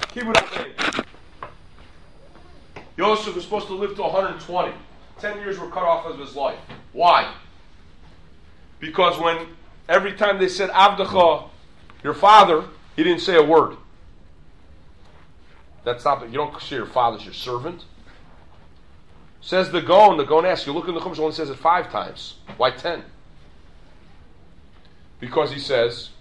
Kibbutz Avim. Yosef was supposed to live to 120. 10 years were cut off of his life. Why? Because when every time they said Avdecha, your father, he didn't say a word. That's not, you don't say your father's your servant. Says the Gaon asks, you look in the Chumash, only says it 5 times. Why 10? Because he says,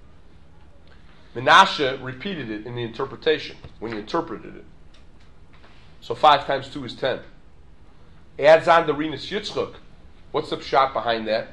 Menashe repeated it in the interpretation, when he interpreted it. So 5 times 2 is 10. Adds on the Rinus Yitzchak. What's the pshat behind that?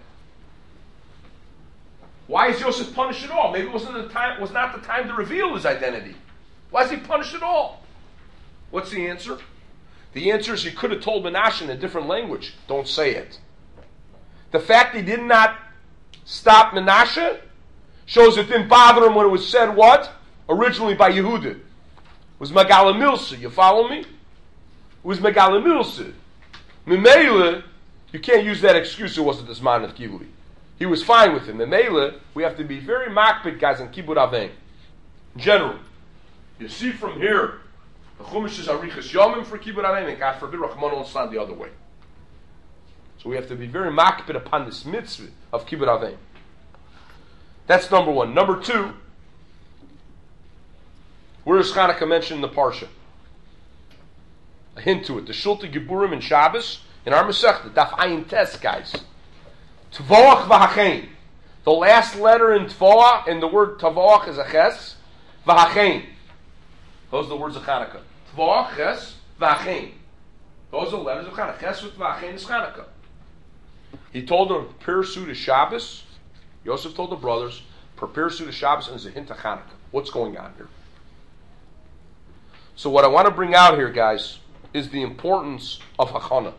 Why is Yosef punished at all? Maybe it was not the time to reveal his identity. Why is he punished at all? What's the answer? The answer is he could have told Menashe in a different language. Don't say it. The fact he did not stop Menashe shows it didn't bother him when it was said what? Originally by Yehuda. It was Megala Milsa. You follow me? It was Megala Milsa. Memele, you can't use that excuse it wasn't this man of Gilui. He was fine with him. Memele, we have to be very makpid, guys, on Kibbutz Avim. In general, you see from here, the Chumash is Arichas Yomim for Kibbutz Avim, and God forbid, Rachmana litzlan the other way. So we have to be very makpid upon this mitzvah of Kibbutz Avim. That's number 1. Number 2, where is Chanukah mentioned in the Parsha? A hint to it. The Shulti Geburim in Shabbos, in our Masechta, Daf Ayin Tes, guys. Tvoach v'hachein. The last letter in Tvoach, in the word Tvoach is a ches, v'hachein. Those are the words of Chanukah. Tvoach, ches, v'hachein. Those are the letters of Chanukah. Ches with v'hachein is Chanukah. He told them, prepare Suda Shabbos. Yosef told the brothers, prepare Suda Shabbos, and there's a hint of Chanukah. What's going on here? So what I want to bring out here, guys, is the importance of Hachana.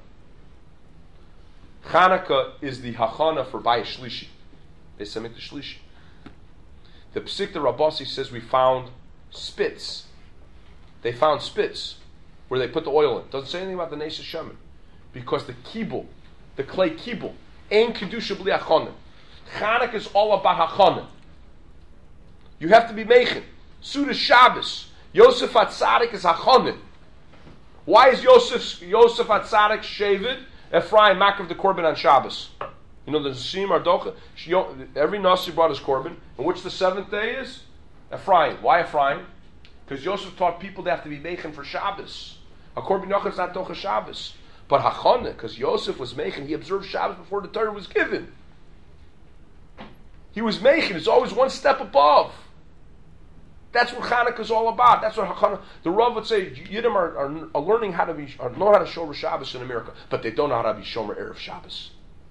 Chanukah is the Hachana for Bayis Shlishi. Beis Hamikdash Shlishi. The Psikta Rabasi says we found spits. They found spits where they put the oil in. Doesn't say anything about the Neis Shemen. Because the kibul, the clay kibul, ain't kedusha b'li Hachana. Chanukah is all about Hachana. You have to be meichen. Suda Shabbos. Yosef HaTzadik is Hachana. Why is Yosef HaTzadik Shevet? Ephraim Makav the Korban on Shabbos. You know the Zim Ardocha. Every Nasi brought his Korban, in which the 7th day is Ephraim. Why Ephraim? Because Yosef taught people they have to be meichen for Shabbos. A Korban Yochel is not Docha Shabbos, but Hachana, because Yosef was meichen. He observed Shabbos before the Torah was given. He was meichen. It's always one step above. That's what Chanukah is all about. That's what Hachana. The Rav would say Yiddim are learning how to be, know how to shomer Shabbos in America, but they don't know how to be shomer erev Shabbos.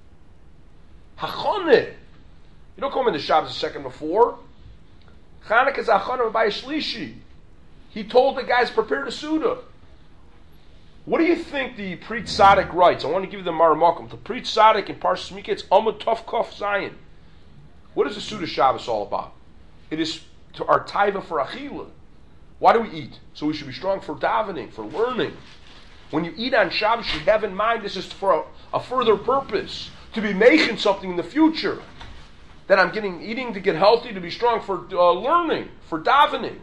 Hachana. You don't come into Shabbos a second before. Chanukah is Hachana by Shlishi. He told the guys prepare the Suda. What do you think the Pri Tzaddik writes? I want to give you the Maramakum. The Pri Tzaddik in Parshas Miketz it's Amud Tov Kof Zayin. What is the Suda Shabbos all about? It is to our taiva for achila. Why do we eat? So we should be strong for davening, for learning. When you eat on Shabbos, you have in mind this is for a further purpose, to be making something in the future. That I'm eating to get healthy, to be strong for learning, for davening.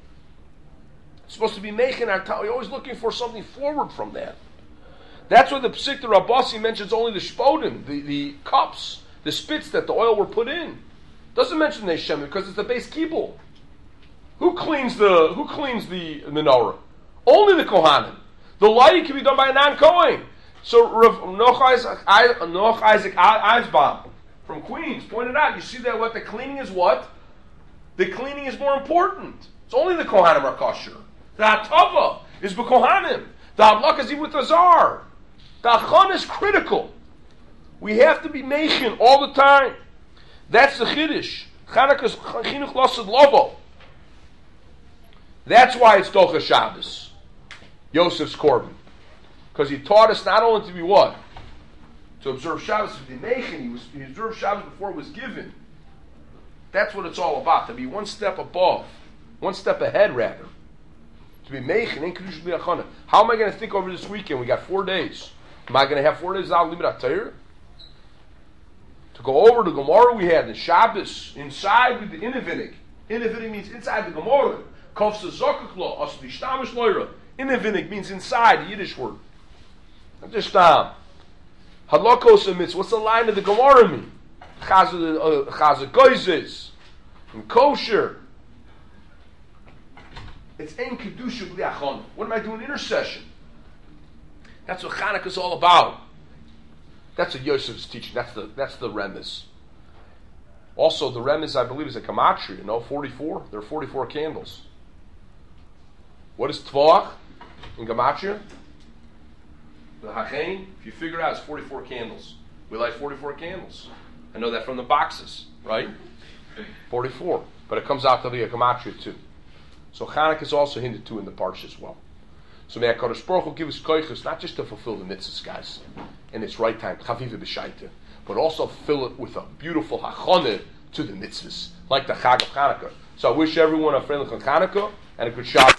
It's supposed to be making our time. We're always looking for something forward from that. That's why the Psikta Rabasi mentions only the shpodim, the cups, the spits that the oil were put in. Doesn't mention the Shem because it's the base kibul. Who cleans the menorah? Only the Kohanim. The light can be done by a non-Kohen. So Rav Noach Isaac Eisbaum from Queens pointed out. You see that what the cleaning is what? The cleaning is more important. It's only the Kohanim are kosher. The Hatava is b'Kohanim. The Havlak is even with the Zar. The Achon is critical. We have to be meichen all the time. That's the Chiddush. Chanukah's Chinuch Lasad Lovo. That's why it's Docha Shabbos. Yosef's Korban. Because he taught us not only to be what? To observe Shabbos, to be meichen. He observed Shabbos before it was given. That's what it's all about. To be one step above. One step ahead, rather. To be meichen. Ain't Kedusha B'li Hachana. How am I going to think over this weekend? We got 4 days. Am I going to have 4 days out of Limit HaTorah? To go over the Gemara we had, the Shabbos, inside with the Inavinik. Inavinik means inside the Gemara. Kovsa zokuklo as lishtamish loira. Inavinik means inside, the Yiddish word. Understand? Halakos mitzvah. What's the line of the Gemara mean? Chaza goizes and kosher. It's ein kedusha b'li achon. What am I doing? Intercession. That's what Chanukah is all about. That's what Yosef's teaching. That's the remez. Also, the remez, I believe, is a gematria. 44. There are 44 candles. What is Tvach in gematria? The Hachain. If you figure it out, it's 44 candles. We light 44 candles. I know that from the boxes, right? 44. But it comes out to be a gematria too. So Chanukah is also hinted to in the parsha as well. So may HaKadosh Baruch Hu give us koiches, not just to fulfill the mitzvahs, guys, in its right time, chaviva b'shaita, but also fill it with a beautiful hachoneh to the mitzvahs, like the Chag of Chanukah. So I wish everyone a friendly Chanukah and a good Shabbat.